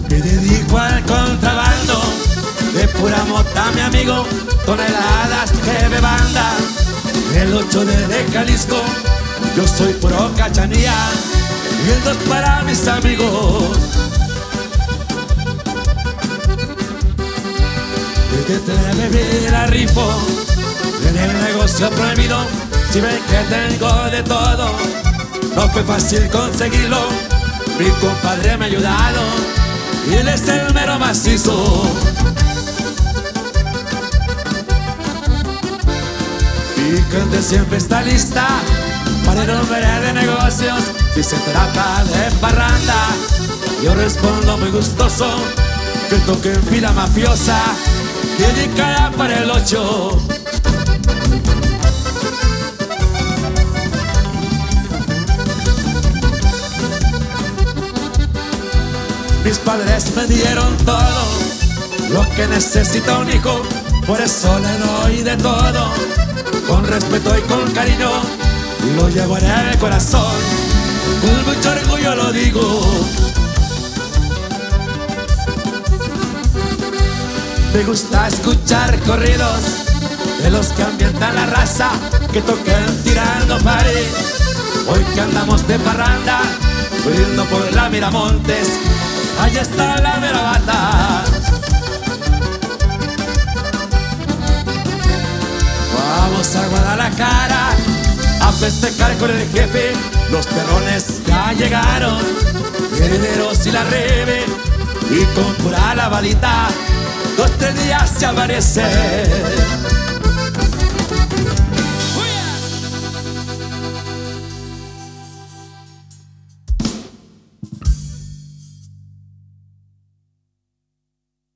Me dedico al contrabando de pura mota, mi amigo, toneladas que me banda. El 8 de Jalisco, yo soy puro cachanía, y el 2 para mis amigos. Desde Televivir la rifo, en el negocio prohibido, si ven que tengo de todo, no fue fácil conseguirlo, mi compadre me ha ayudado, y él es el mero macizo. Mi gente siempre está lista para el hombre de negocios. Si se trata de parranda, yo respondo muy gustoso, que toquen fila mafiosa y dedicada para el 8. Mis padres me dieron todo lo que necesita un hijo, por eso le doy de todo, con respeto y con cariño, lo llevo en el corazón, con mucho orgullo lo digo. Me gusta escuchar corridos de los que ambientan la raza, que toquen tirando pari. Hoy que andamos de parranda, corriendo por la Miramontes, allá está la mera bata. Vamos a Guadalajara a festejar con el jefe, los perrones ya llegaron, herederos y la rebe, y con pura lavadita 2-3 días se amanece.